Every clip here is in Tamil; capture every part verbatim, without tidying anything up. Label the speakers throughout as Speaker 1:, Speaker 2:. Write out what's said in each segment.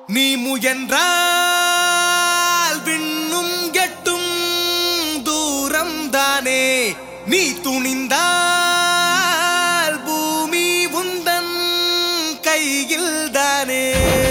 Speaker 1: நீ முயன்றால் விண்ணும் எட்டும் தூரம் தானே, நீ துணிந்தால் பூமி உந்தன் கையில் தானே.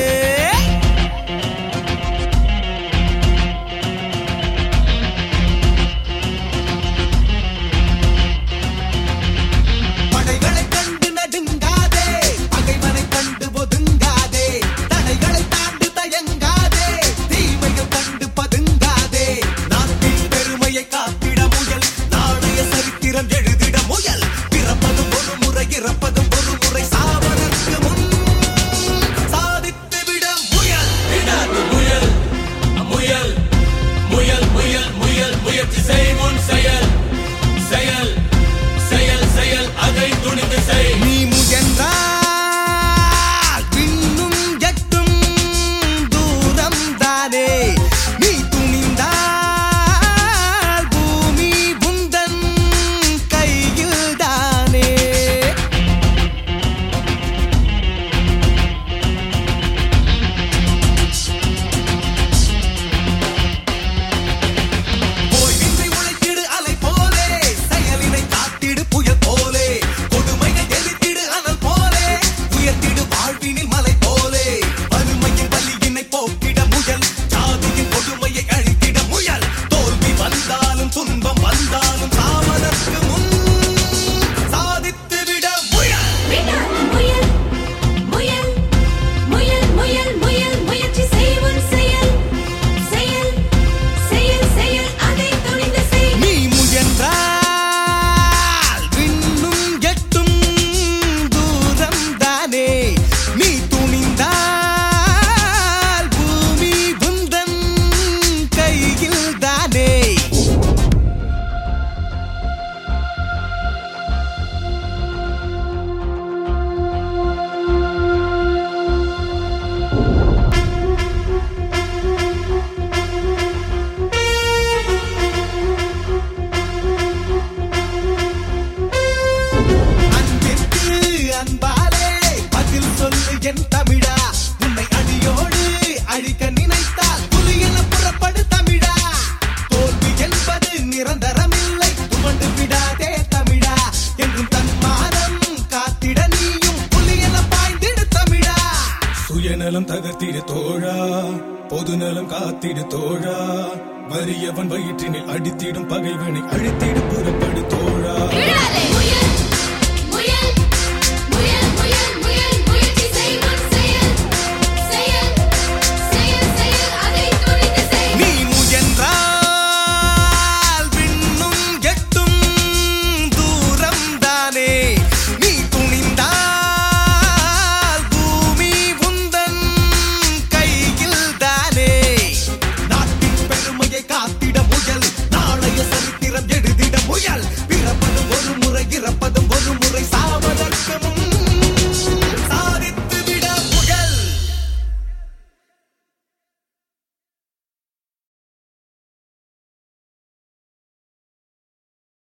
Speaker 1: என் தமிழா, உன்னை அடியோடு அழிக்க நினைத்தால் புலியென புறப்படு தமிழா. தோல்வி என்பது நிரந்தரமில்லை, துவண்டு விடாதே தமிழா. என்றும் தன்மானம் காத்திட நீயும் புலியென பாய்ந்திடு தமிழா.
Speaker 2: சுயநலம் தகர்த்திடு தோழா, பொதுநலம் காத்திடு தோழா. வறியவன் வயிற்றினில் அடித்திடும் பகைவனை அழித்திடு புறப்படு தோழா.
Speaker 3: முயல் முயல்